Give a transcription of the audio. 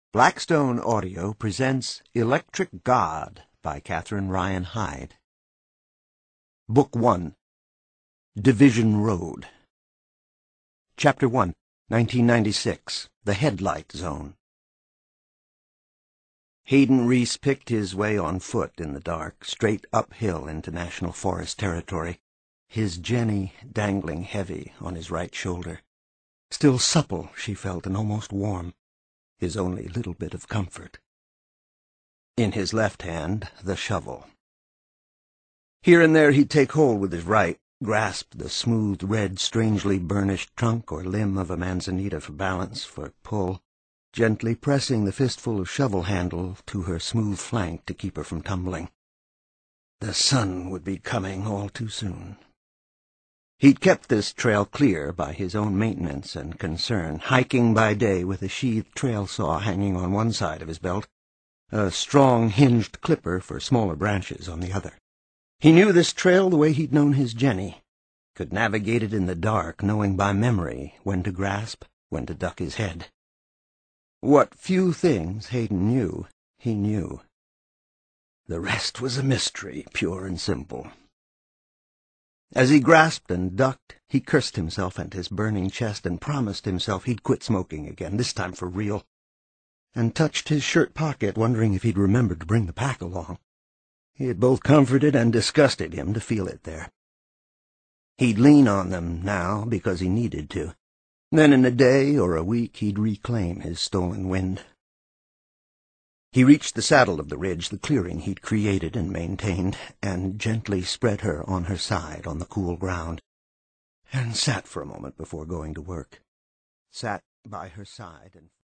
Blackstone Audio presents Electric God by Catherine Ryan Hyde. Book 1, Division Road. Chapter 1, 1996, The Headlight Zone. Hayden Reese picked his way on foot in the dark, straight uphill into National Forest territory, his Jenny dangling heavy on his right shoulder. Still supple, she felt, and almost warm. His only little bit of comfort. In his left hand, the shovel. Here and there he'd take hold with his right, grasp the smooth, red, strangely burnished trunk or limb of a manzanita for balance, for pull, gently pressing the fistful of shovel handle to her smooth flank to keep her from tumbling. The sun would be coming all too soon. He'd kept this trail clear by his own maintenance and concern, hiking by day with a sheathed trail saw hanging on one side of his belt, a strong hinged clipper for smaller branches on the other. He knew this trail the way he'd known his Jenny, could navigate it in the dark, knowing by memory when to grasp, when to duck his head. What few things Hayden knew, he knew. The rest was a mystery, pure and simple. As he grasped and ducked, he cursed himself and his burning chest and promised himself he'd quit smoking again, this time for real, and touched his shirt pocket, wondering if he'd remembered to bring the pack along. It both comforted and disgusted him to feel it there. He'd lean on them now because he needed to. Then in a day or a week he'd reclaim his stolen wind. He reached the saddle of the ridge, the clearing he'd created and maintained, and gently spread her on her side on the cool ground, and sat for a moment before going to work. Sat by her side and